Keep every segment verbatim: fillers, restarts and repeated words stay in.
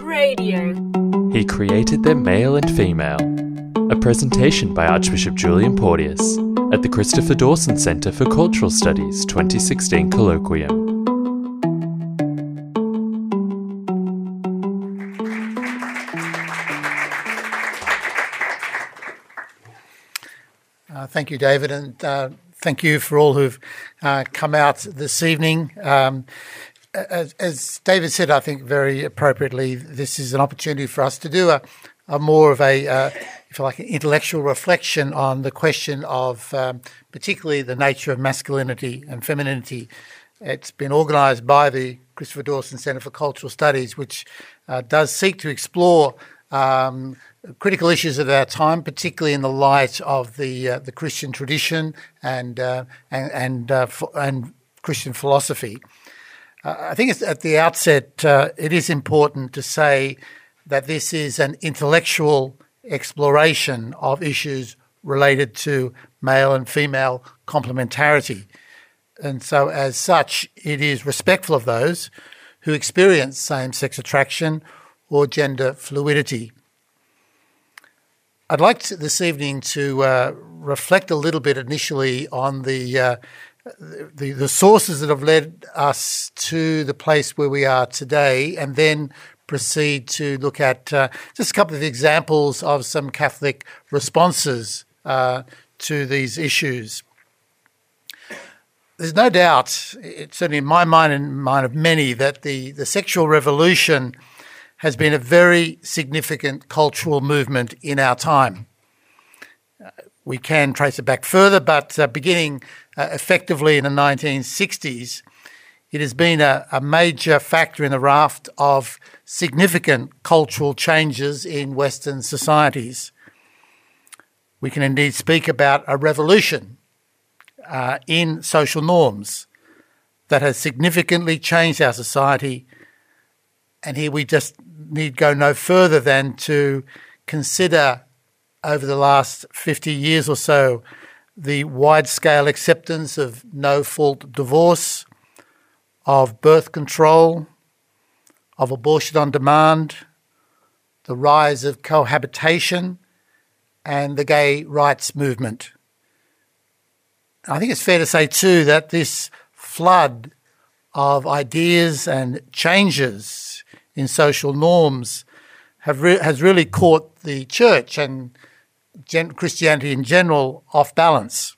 Radio. He created them male and female. A presentation by Archbishop Julian Porteous at the Christopher Dawson Centre for Cultural Studies twenty sixteen Colloquium. Uh, thank you, David, and uh, thank you for all who've uh, come out this evening. Um, as, as David said, I think very appropriately, this is an opportunity for us to do a, a more of a, uh, if you like, an intellectual reflection on the question of um, particularly the nature of masculinity and femininity. It's been organised by the Christopher Dawson Centre for Cultural Studies, which uh, does seek to explore um, critical issues of our time, particularly in the light of the uh, the Christian tradition and uh, and and, uh, f- and Christian philosophy. Uh, I think it's, at the outset, uh, it is important to say that this is an intellectual exploration of issues related to male and female complementarity. And so as such, it is respectful of those who experience same-sex attraction or gender fluidity. I'd like to, this evening to uh, reflect a little bit initially on the, uh, the the sources that have led us to the place where we are today, and then proceed to look at uh, just a couple of examples of some Catholic responses uh, to these issues. There's no doubt, it's certainly in my mind and mind of many, that the, the sexual revolution has been a very significant cultural movement in our time. Uh, we can trace it back further, but uh, beginning uh, effectively in the nineteen sixties, it has been a, a major factor in the raft of significant cultural changes in Western societies. We can indeed speak about a revolution uh, in social norms that has significantly changed our society. And here we just need go no further than to consider over the last fifty years or so the wide-scale acceptance of no-fault divorce, of birth control, of abortion on demand, the rise of cohabitation, and the gay rights movement. I think it's fair to say too that this flood of ideas and changes in social norms have re- has really caught the church and gen- Christianity in general off balance.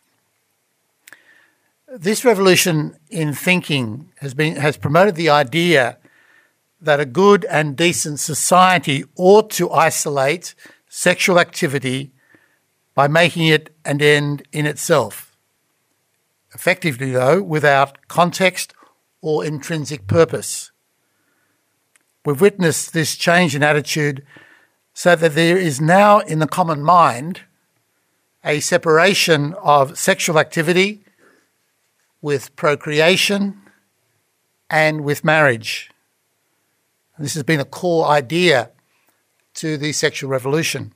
This revolution in thinking has been has promoted the idea that a good and decent society ought to isolate sexual activity by making it an end in itself. Effectively, though, without context or intrinsic purpose. We've witnessed this change in attitude so that there is now in the common mind a separation of sexual activity with procreation and with marriage. This has been a core idea to the sexual revolution.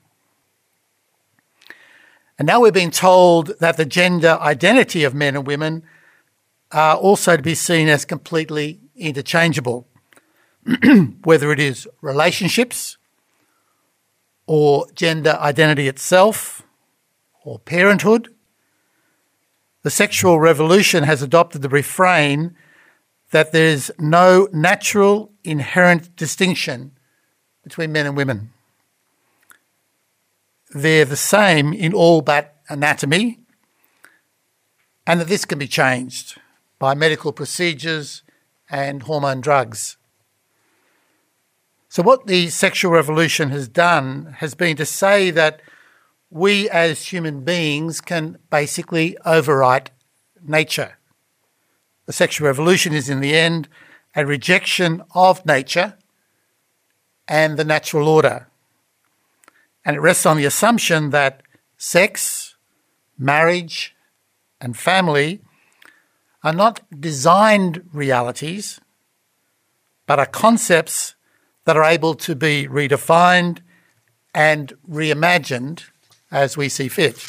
And now we're being told that the gender identity of men and women are also to be seen as completely interchangeable, whether it is relationships or gender identity itself or parenthood. The sexual revolution has adopted the refrain that there is no natural inherent distinction between men and women. They're the same in all but anatomy, and that this can be changed by medical procedures and hormone drugs. So what the sexual revolution has done has been to say that we as human beings can basically overwrite nature. The sexual revolution is in the end a rejection of nature and the natural order. And it rests on the assumption that sex, marriage, and family are not designed realities, but are concepts that are able to be redefined and reimagined as we see fit.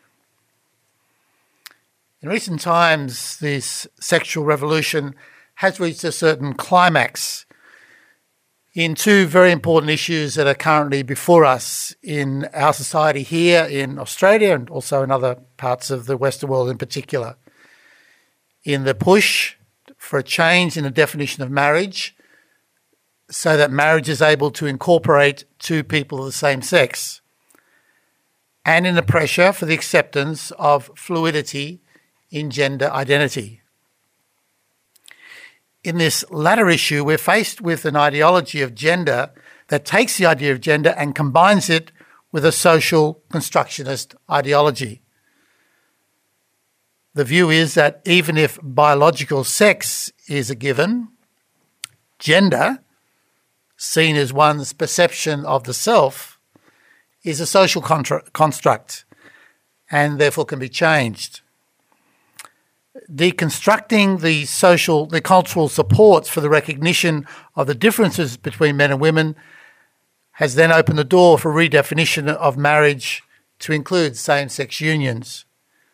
In recent times, this sexual revolution has reached a certain climax. in two very important issues that are currently before us in our society here in Australia and also in other parts of the Western world in particular. In the push for a change in the definition of marriage so that marriage is able to incorporate two people of the same sex, and in the pressure for the acceptance of fluidity in gender identity. In this latter issue, we're faced with an ideology of gender that takes the idea of gender and combines it with a social constructionist ideology. The view is that even if biological sex is a given, gender, seen as one's perception of the self, is a social contra- construct and therefore can be changed. Deconstructing the social, the cultural supports for the recognition of the differences between men and women has then opened the door for redefinition of marriage to include same-sex unions.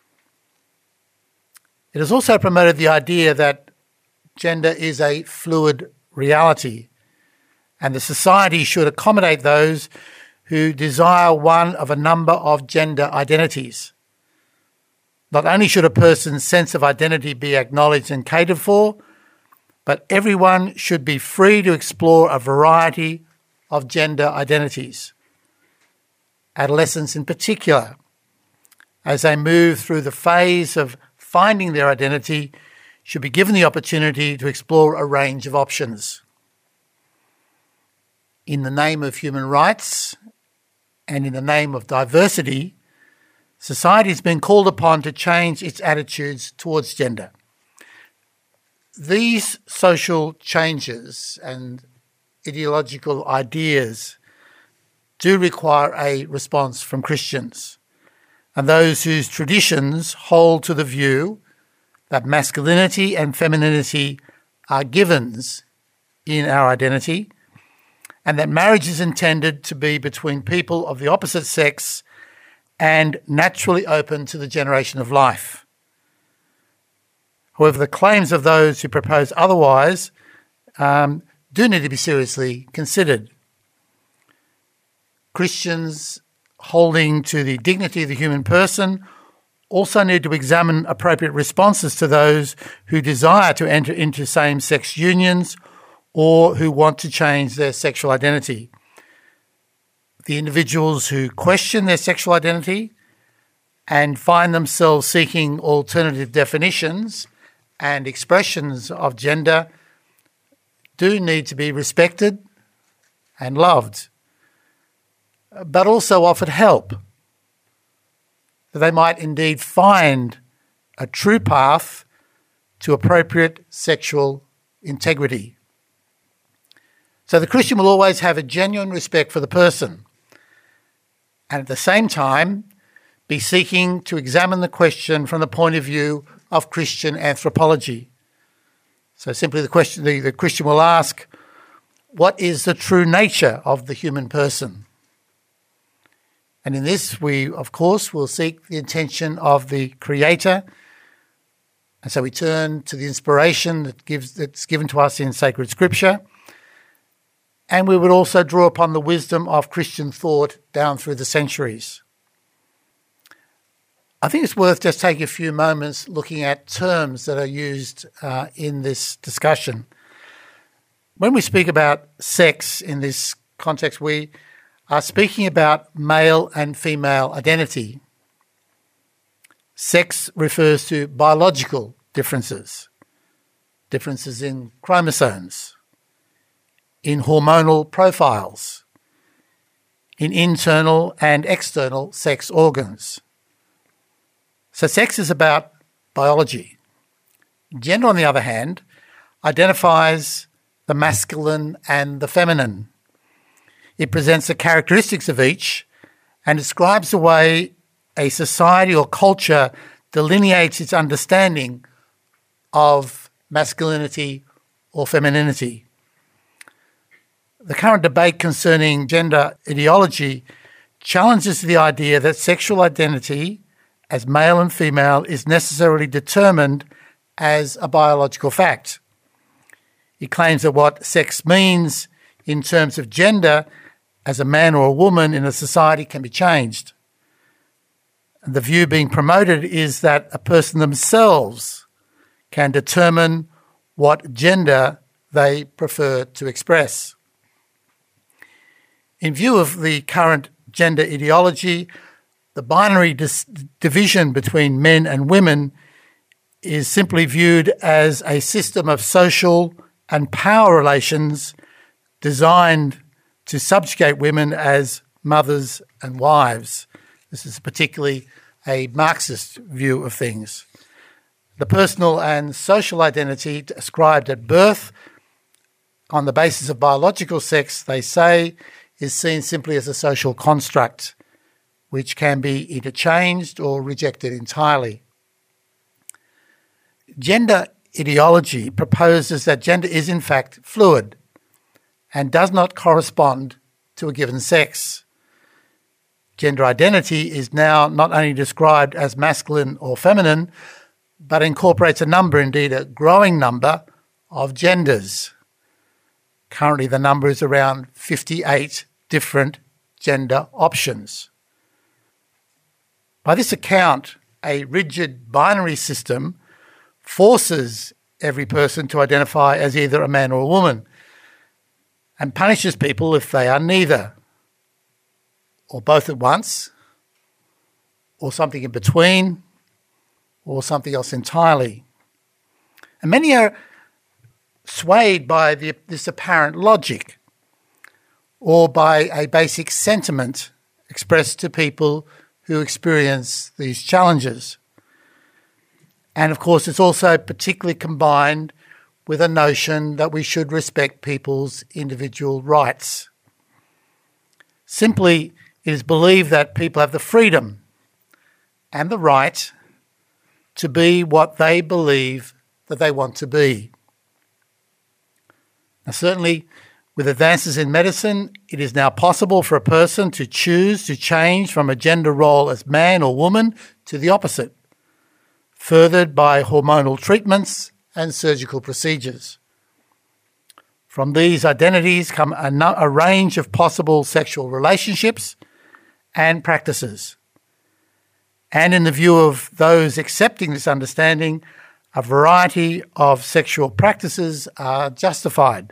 It has also promoted the idea that gender is a fluid reality and the society should accommodate those who desire one of a number of gender identities. Not only should a person's sense of identity be acknowledged and catered for, but everyone should be free to explore a variety of gender identities. Adolescents in particular, as they move through the phase of finding their identity, should be given the opportunity to explore a range of options. In the name of human rights and in the name of diversity, society has been called upon to change its attitudes towards gender. These social changes and ideological ideas do require a response from Christians and those whose traditions hold to the view that masculinity and femininity are givens in our identity and that marriage is intended to be between people of the opposite sex and naturally open to the generation of life. However, the claims of those who propose otherwise um, do need to be seriously considered. Christians holding to the dignity of the human person also need to examine appropriate responses to those who desire to enter into same-sex unions or who want to change their sexual identity. The individuals who question their sexual identity and find themselves seeking alternative definitions and expressions of gender do need to be respected and loved, but also offered help, that they might indeed find a true path to appropriate sexual integrity. So the Christian will always have a genuine respect for the person and at the same time be seeking to examine the question from the point of view of Christian anthropology. So simply the question, the, the Christian will ask, what is the true nature of the human person? And in this we, of course, will seek the intention of the Creator. And so we turn to the inspiration that gives, that's given to us in sacred Scripture. And we would also draw upon the wisdom of Christian thought down through the centuries. I think it's worth just taking a few moments looking at terms that are used uh, in this discussion. When we speak about sex in this context, we are speaking about male and female identity. Sex refers to biological differences, differences in chromosomes, in hormonal profiles, in internal and external sex organs. So sex is about biology. Gender, on the other hand, identifies the masculine and the feminine. It presents the characteristics of each and describes the way a society or culture delineates its understanding of masculinity or femininity. The current debate concerning gender ideology challenges the idea that sexual identity as male and female is necessarily determined as a biological fact. It claims that what sex means in terms of gender as a man or a woman in a society can be changed. The view being promoted is that a person themselves can determine what gender they prefer to express. In view of the current gender ideology, the binary dis- division between men and women is simply viewed as a system of social and power relations designed to subjugate women as mothers and wives. This is particularly a Marxist view of things. The personal and social identity ascribed at birth on the basis of biological sex, they say, is seen simply as a social construct which can be either changed or rejected entirely. Gender ideology proposes that gender is in fact fluid and does not correspond to a given sex. Gender identity is now not only described as masculine or feminine, but incorporates a number, indeed a growing number, of genders. Currently the number is around fifty-eight different gender options. By this account, a rigid binary system forces every person to identify as either a man or a woman and punishes people if they are neither, or both at once, or something in between, or something else entirely. And many are swayed by the, this apparent logic or by a basic sentiment expressed to people who experience these challenges. And of course, it's also particularly combined with a notion that we should respect people's individual rights. Simply, it is believed that people have the freedom and the right to be what they believe that they want to be. Now, certainly, with advances in medicine, it is now possible for a person to choose to change from a gender role as man or woman to the opposite, furthered by hormonal treatments and surgical procedures. From these identities come a, no- a range of possible sexual relationships and practices. And in the view of those accepting this understanding, a variety of sexual practices are justified.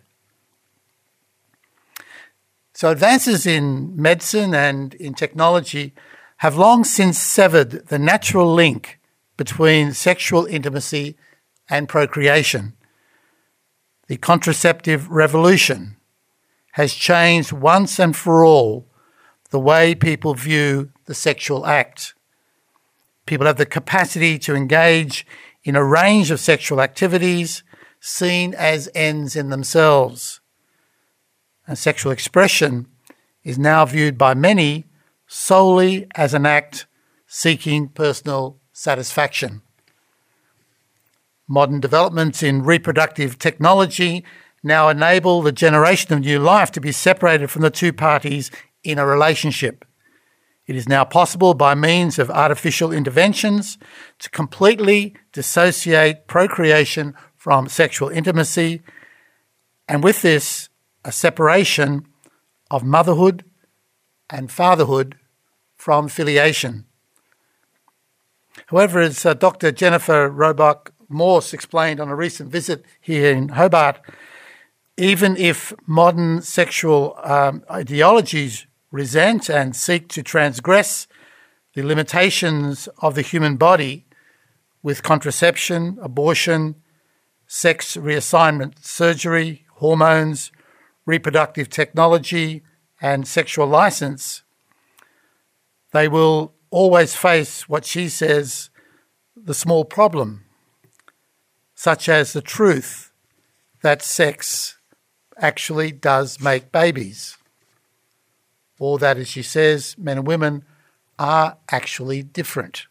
So advances in medicine and in technology have long since severed the natural link between sexual intimacy and procreation. The contraceptive revolution has changed once and for all the way people view the sexual act. People have the capacity to engage in a range of sexual activities seen as ends in themselves. And sexual expression is now viewed by many solely as an act seeking personal satisfaction. Modern developments in reproductive technology now enable the generation of new life to be separated from the two parties in a relationship. It is now possible by means of artificial interventions to completely dissociate procreation from sexual intimacy, and with this, a separation of motherhood and fatherhood from filiation. However, as uh, Doctor Jennifer Roebuck Morse explained on a recent visit here in Hobart, even if modern sexual um, ideologies resent and seek to transgress the limitations of the human body with contraception, abortion, sex reassignment surgery, hormones, reproductive technology, and sexual license, they will always face what she says, the small problem, such as the truth that sex actually does make babies, or that, as she says, men and women are actually different.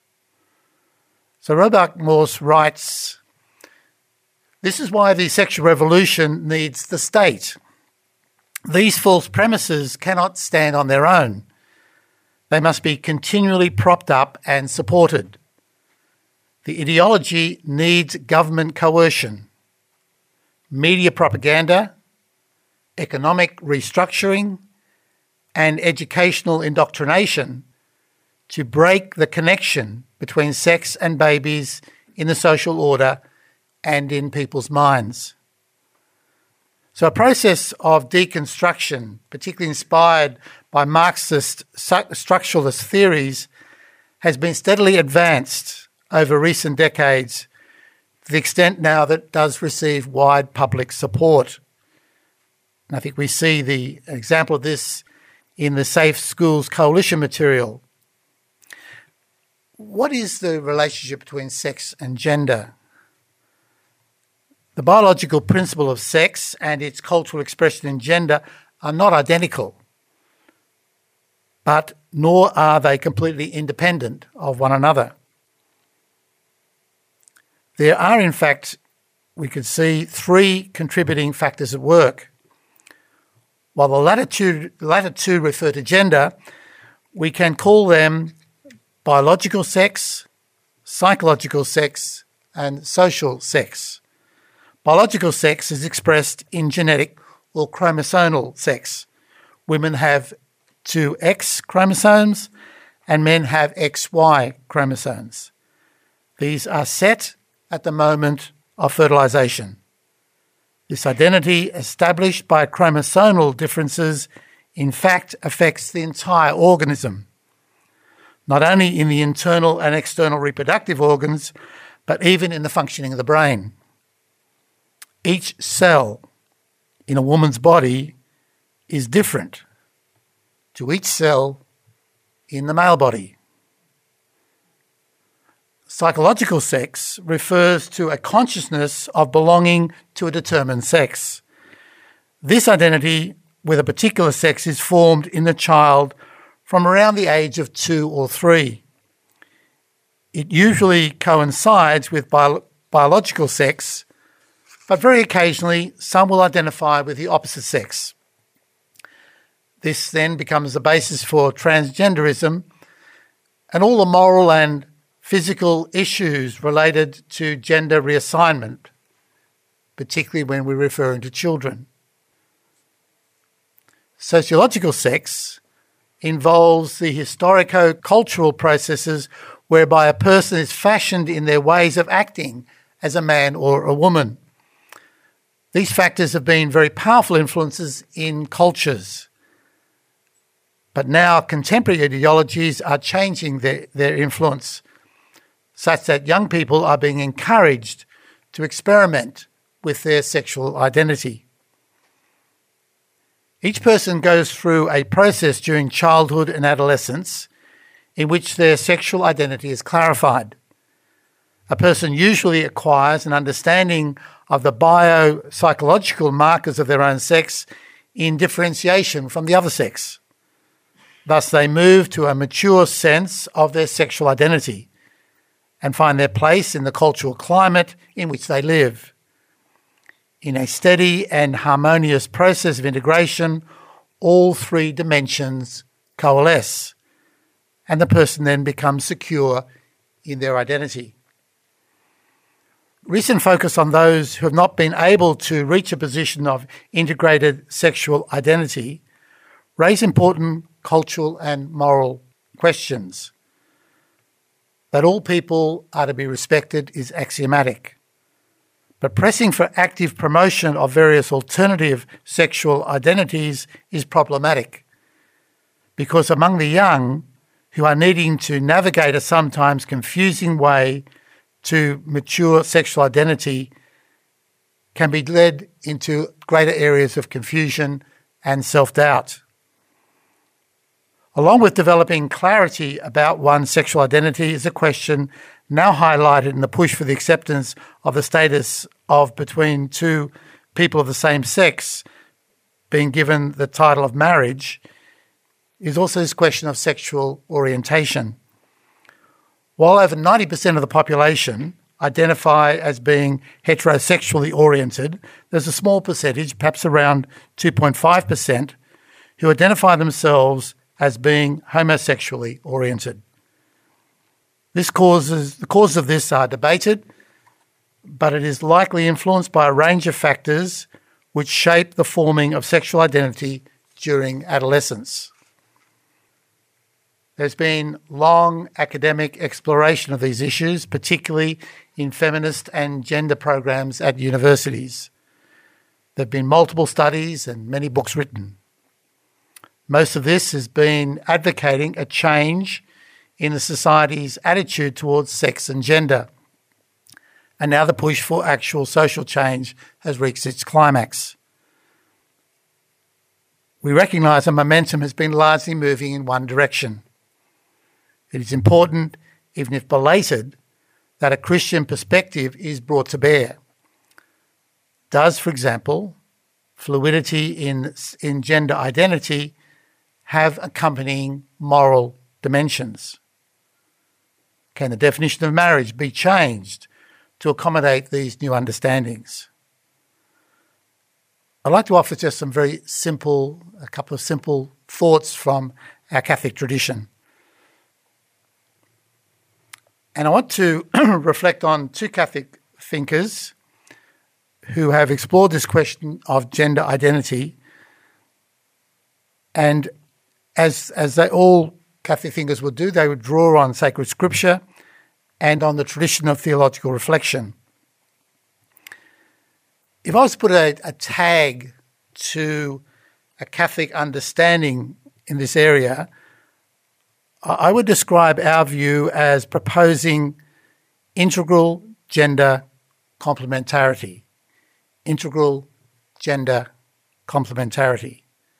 So Roebuck Morse writes, "This is why the sexual revolution needs the state. These false premises cannot stand on their own. They must be continually propped up and supported. The ideology needs government coercion, media propaganda, economic restructuring, and educational indoctrination to break the connection between sex and babies in the social order and in people's minds. So a process of deconstruction, particularly inspired by Marxist structuralist theories, has been steadily advanced over recent decades to the extent now that it does receive wide public support. And I think we see the example of this in the Safe Schools Coalition material. What is the relationship between sex and gender? The biological principle of sex and its cultural expression in gender are not identical, but nor are they completely independent of one another. There are, in fact, we could see three contributing factors at work. While the latter two, the latter two refer to gender, we can call them biological sex, psychological sex, and social sex. Biological sex is expressed in genetic or chromosomal sex. Women have two X chromosomes and men have X Y chromosomes. These are set at the moment of fertilisation. This identity, established by chromosomal differences, in fact affects the entire organism, not only in the internal and external reproductive organs, but even in the functioning of the brain. Each cell in a woman's body is different to each cell in the male body. Psychological sex refers to a consciousness of belonging to a determined sex. This identity with a particular sex is formed in the child from around the age of two or three. It usually coincides with bio- biological sex, but very occasionally some will identify with the opposite sex. This then becomes the basis for transgenderism and all the moral and physical issues related to gender reassignment, particularly when we're referring to children. Sociological sex involves the historico-cultural processes whereby a person is fashioned in their ways of acting as a man or a woman. These factors have been very powerful influences in cultures. But now contemporary ideologies are changing their, their influence, such that young people are being encouraged to experiment with their sexual identity. Each person goes through a process during childhood and adolescence in which their sexual identity is clarified. A person usually acquires an understanding of the biopsychological markers of their own sex in differentiation from the other sex. Thus, they move to a mature sense of their sexual identity and find their place in the cultural climate in which they live. In a steady and harmonious process of integration, all three dimensions coalesce, and the person then becomes secure in their identity. Recent focus on those who have not been able to reach a position of integrated sexual identity raise important cultural and moral questions. That all people are to be respected is axiomatic. But pressing for active promotion of various alternative sexual identities is problematic, because among the young who are needing to navigate a sometimes confusing way to mature sexual identity can be led into greater areas of confusion and self-doubt. Along with developing clarity about one's sexual identity is a question now highlighted in the push for the acceptance of the status of between two people of the same sex being given the title of marriage is also this question of sexual orientation. While over ninety percent of the population identify as being heterosexually oriented, there's a small percentage, perhaps around two point five percent, who identify themselves as being homosexually oriented. This causes, the causes of this are debated, but it is likely influenced by a range of factors which shape the forming of sexual identity during adolescence. There's been long academic exploration of these issues, particularly in feminist and gender programs at universities. There have been multiple studies and many books written. Most of this has been advocating a change in the society's attitude towards sex and gender. And now the push for actual social change has reached its climax. We recognise the momentum has been largely moving in one direction. It is important, even if belated, that a Christian perspective is brought to bear. Does, for example, fluidity in, in gender identity have accompanying moral dimensions? Can the definition of marriage be changed to accommodate these new understandings? I'd like to offer just some very simple, a couple of simple thoughts from our Catholic tradition. And I want to reflect on two Catholic thinkers who have explored this question of gender identity. And as, as they all Catholic thinkers would do, they would draw on sacred scripture and on the tradition of theological reflection. If I was to put a, a tag to a Catholic understanding in this area, I would describe our view as proposing integral gender complementarity. Integral gender complementarity.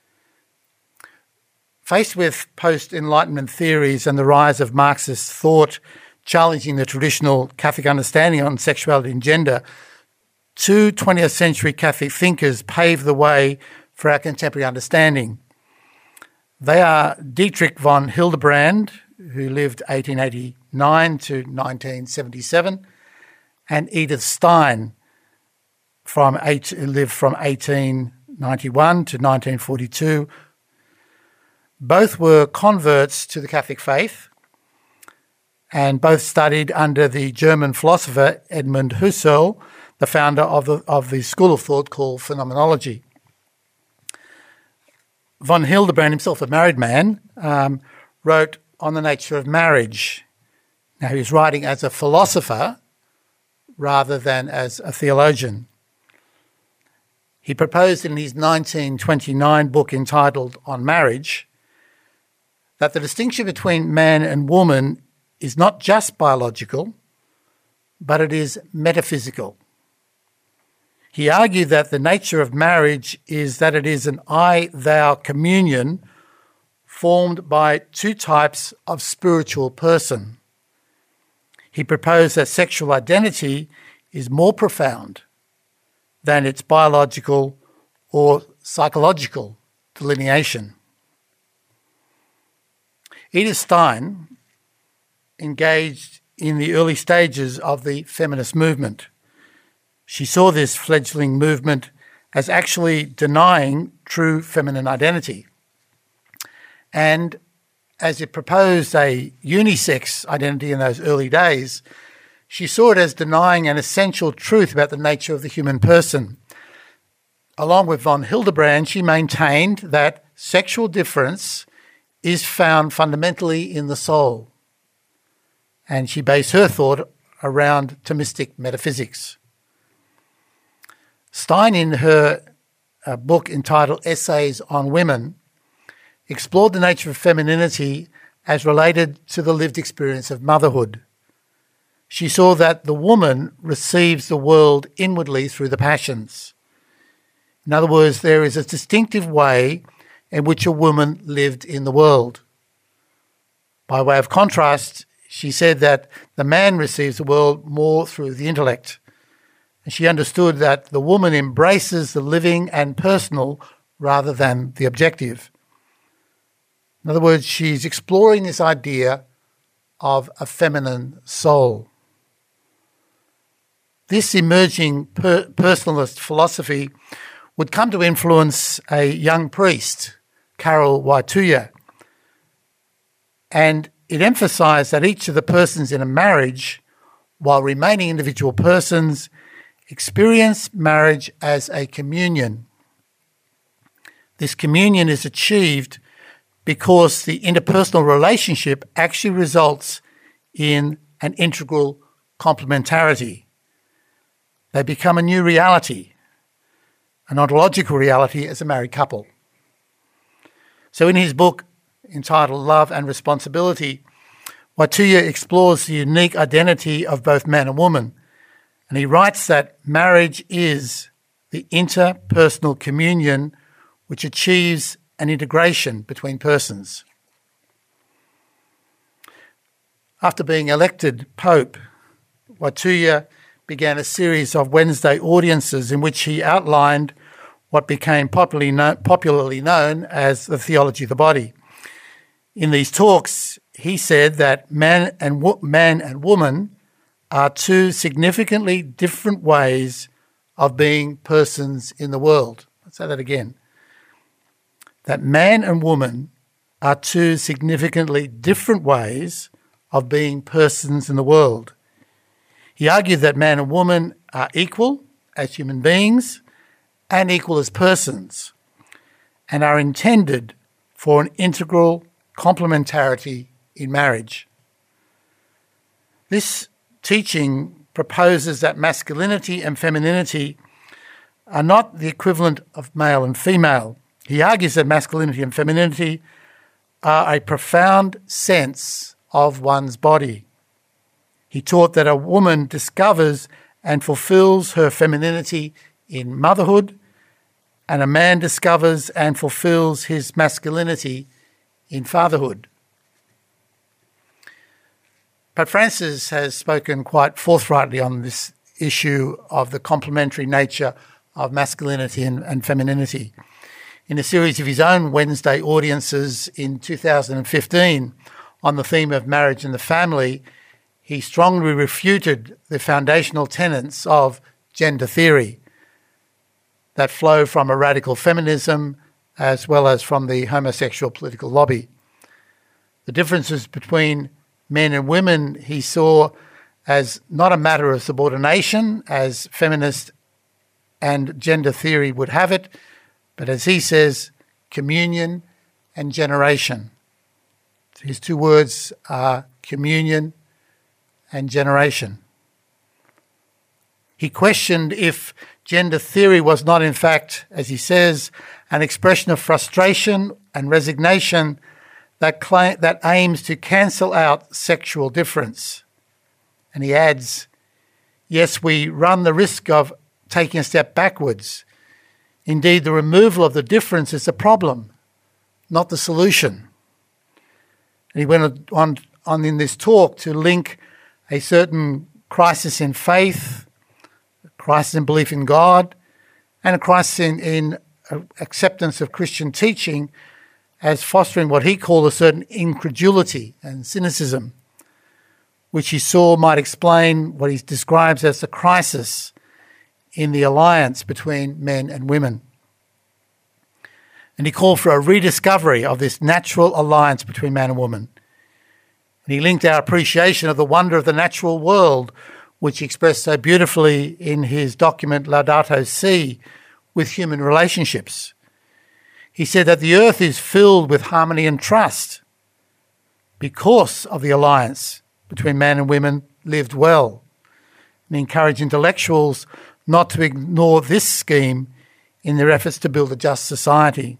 Faced with post-Enlightenment theories and the rise of Marxist thought challenging the traditional Catholic understanding on sexuality and gender, two twentieth century Catholic thinkers paved the way for our contemporary understanding. They are Dietrich von Hildebrand, who lived eighteen eighty-nine to nineteen seventy-seven, and Edith Stein, from eight, who lived from eighteen ninety-one to nineteen forty-two. Both were converts to the Catholic faith, and both studied under the German philosopher Edmund Husserl, the founder of the, of the school of thought called phenomenology. Von Hildebrand, himself a married man, um, wrote on the nature of marriage. Now, he was writing as a philosopher rather than as a theologian. He proposed in his nineteen twenty-nine book entitled On Marriage that the distinction between man and woman is not just biological, but it is metaphysical. He argued that the nature of marriage is that it is an I-thou communion formed by two types of spiritual person. He proposed that sexual identity is more profound than its biological or psychological delineation. Edith Stein engaged in the early stages of the feminist movement. She saw this fledgling movement as actually denying true feminine identity. And as it proposed a unisex identity in those early days, she saw it as denying an essential truth about the nature of the human person. Along with von Hildebrand, she maintained that sexual difference is found fundamentally in the soul. And she based her thought around Thomistic metaphysics. Stein, in her uh, book entitled Essays on Women, explored the nature of femininity as related to the lived experience of motherhood. She saw that the woman receives the world inwardly through the passions. In other words, there is a distinctive way in which a woman lived in the world. By way of contrast, she said that the man receives the world more through the intellect. And she understood that the woman embraces the living and personal rather than the objective. In other words, she's exploring this idea of a feminine soul. This emerging per- personalist philosophy would come to influence a young priest, Karol Wojtyła, and it emphasised that each of the persons in a marriage, while remaining individual persons, experience marriage as a communion. This communion is achieved because the interpersonal relationship actually results in an integral complementarity. They become a new reality, an ontological reality as a married couple. So in his book entitled Love and Responsibility, Watuya explores the unique identity of both man and woman, and he writes that marriage is the interpersonal communion which achieves an integration between persons. After being elected Pope, Watuya began a series of Wednesday audiences in which he outlined what became popularly known, popularly known as the theology of the body. In these talks, he said that man and wo- man and woman are two significantly different ways of being persons in the world. I'll say that again. That man and woman are two significantly different ways of being persons in the world. He argued that man and woman are equal as human beings and equal as persons, and are intended for an integral complementarity in marriage. This teaching proposes that masculinity and femininity are not the equivalent of male and female. He argues that masculinity and femininity are a profound sense of one's body. He taught that a woman discovers and fulfills her femininity in motherhood, and a man discovers and fulfills his masculinity in fatherhood. Pope Francis has spoken quite forthrightly on this issue of the complementary nature of masculinity and, and femininity. In a series of his own Wednesday audiences in two thousand fifteen on the theme of marriage and the family, he strongly refuted the foundational tenets of gender theory that flow from a radical feminism as well as from the homosexual political lobby. The differences between men and women he saw as not a matter of subordination, as feminist and gender theory would have it, but as he says, communion and generation. His two words are communion and generation. He questioned if gender theory was not, in fact, as he says, an expression of frustration and resignation that claim, that aims to cancel out sexual difference. And he adds, yes, we run the risk of taking a step backwards. Indeed, the removal of the difference is the problem, not the solution. And he went on, on in this talk to link a certain crisis in faith, a crisis in belief in God, and a crisis in, in acceptance of Christian teaching as fostering what he called a certain incredulity and cynicism, which he saw might explain what he describes as the crisis in the alliance between men and women. And he called for a rediscovery of this natural alliance between man and woman. And he linked our appreciation of the wonder of the natural world, which he expressed so beautifully in his document Laudato Si, with human relationships. He said that the earth is filled with harmony and trust because of the alliance between man and women lived well. And he encouraged intellectuals not to ignore this scheme in their efforts to build a just society.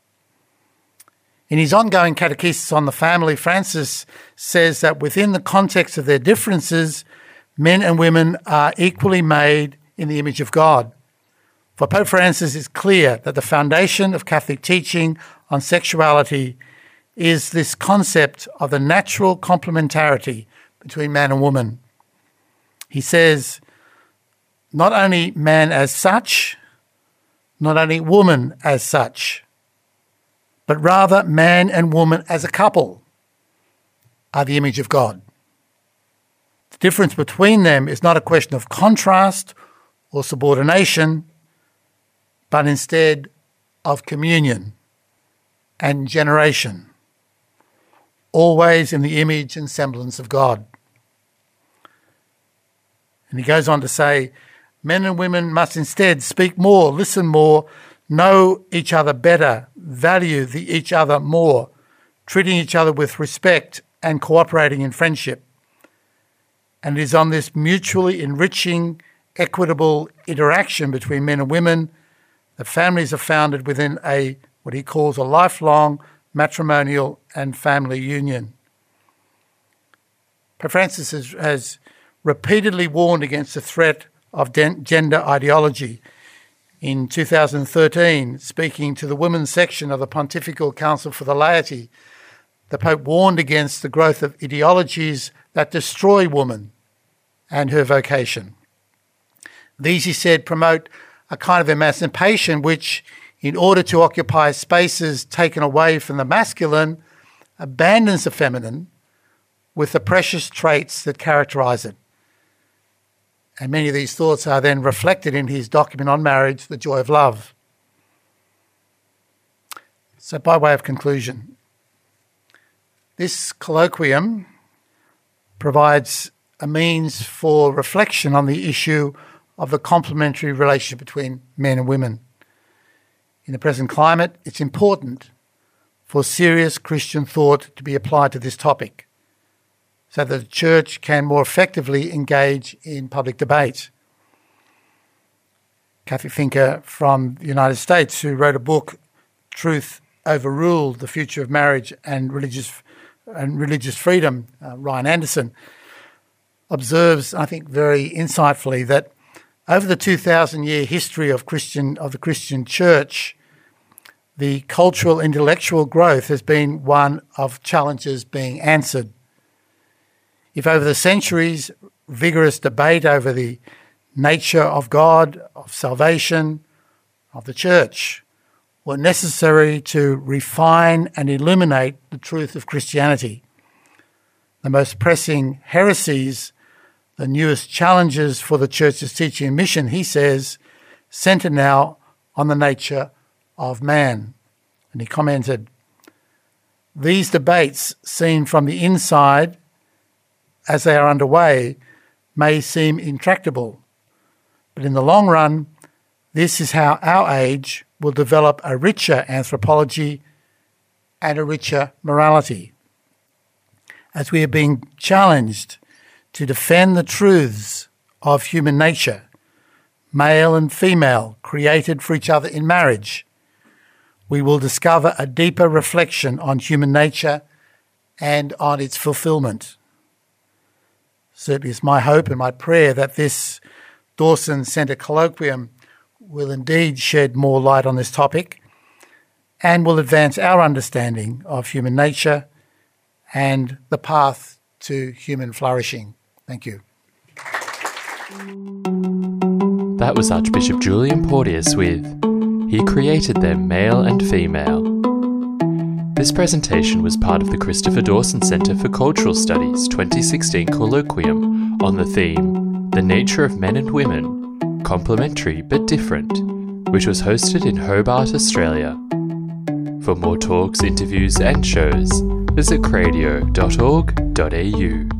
In his ongoing catechesis on the family, Francis says that within the context of their differences, men and women are equally made in the image of God. For Pope Francis, it's clear that the foundation of Catholic teaching on sexuality is this concept of the natural complementarity between man and woman. He says, not only man as such, not only woman as such, but rather man and woman as a couple are the image of God. The difference between them is not a question of contrast or subordination, but instead of communion and generation, always in the image and semblance of God. And he goes on to say, Men and women must instead speak more, listen more, know each other better, value the each other more, treating each other with respect and cooperating in friendship. And it is on this mutually enriching, equitable interaction between men and women that families are founded within a what he calls a lifelong matrimonial and family union. Pope Francis has, has repeatedly warned against the threat of de- gender ideology. In two thousand thirteen, speaking to the women's section of the Pontifical Council for the Laity, the Pope warned against the growth of ideologies that destroy woman and her vocation. These, he said, promote a kind of emancipation which, in order to occupy spaces taken away from the masculine, abandons the feminine with the precious traits that characterise it. And many of these thoughts are then reflected in his document on marriage, The Joy of Love. So by way of conclusion, this colloquium provides a means for reflection on the issue of the complementary relationship between men and women. In the present climate, it's important for serious Christian thought to be applied to this topic so that the Church can more effectively engage in public debate. Catholic thinker from the United States who wrote a book, Truth Overruled, The Future of Marriage and Religious and Religious Freedom, uh, Ryan Anderson, observes, I think very insightfully, that over the two thousand year history of Christian of the Christian Church, the cultural intellectual growth has been one of challenges being answered. If over the centuries vigorous debate over the nature of God, of salvation, of the Church were necessary to refine and illuminate the truth of Christianity, the most pressing heresies, the newest challenges for the Church's teaching and mission, he says, centre now on the nature of man. And he commented, these debates seen from the inside as they are underway may seem intractable, but in the long run, this is how our age will develop a richer anthropology and a richer morality. As we are being challenged to defend the truths of human nature, male and female, created for each other in marriage, we will discover a deeper reflection on human nature and on its fulfilment. Certainly it's my hope and my prayer that this Dawson Centre Colloquium will indeed shed more light on this topic and will advance our understanding of human nature and the path to human flourishing. Thank you. That was Archbishop Julian Porteous with He Created Them Male and Female. This presentation was part of the Christopher Dawson Centre for Cultural Studies twenty sixteen Colloquium on the theme The Nature of Men and Women, Complementary but Different, which was hosted in Hobart, Australia. For more talks, interviews and shows, visit cradio dot org dot a u.